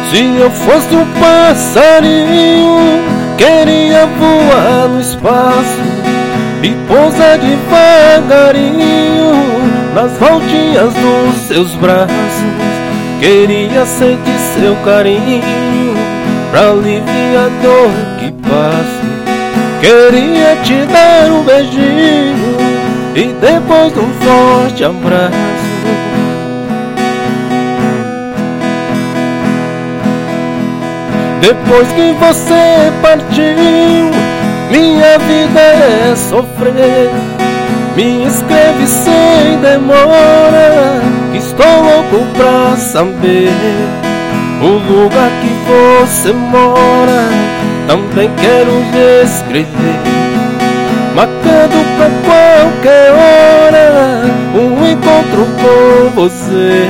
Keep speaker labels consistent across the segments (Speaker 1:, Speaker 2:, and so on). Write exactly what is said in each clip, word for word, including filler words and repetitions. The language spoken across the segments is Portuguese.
Speaker 1: Se eu fosse um passarinho, queria voar no espaço e pousar devagarinho nas voltinhas dos seus braços. Queria sentir seu carinho pra aliviar a dor que passo. Queria te dar um beijinho e depois um forte abraço. Depois que você partiu, minha vida é sofrer. Me escreve sem demora, que estou louco pra saber o lugar que você mora. Também quero lhe escrever, marcando pra qualquer hora um encontro com você.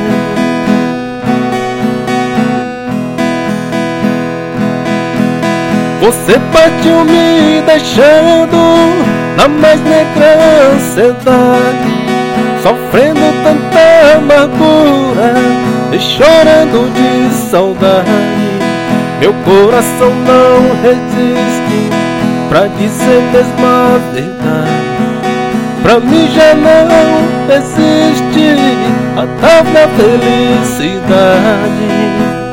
Speaker 1: Você partiu me deixando na mais negra ansiedade, sofrendo tanta amargura e chorando de saudade. Meu coração não resiste pra dizer mesmo a verdade. Pra mim já não existe a tal da felicidade.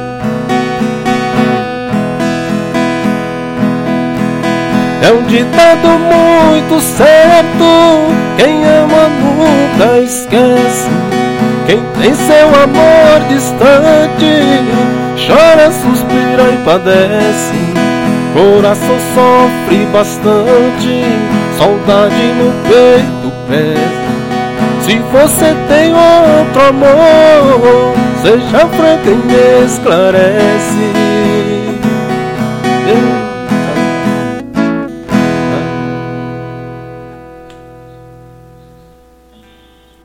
Speaker 1: É um ditado muito certo, quem ama nunca esquece. Quem tem seu amor distante chora, suspira e padece. Coração sofre bastante, saudade no peito pesa. Se você tem outro amor, seja franca e me esclarece.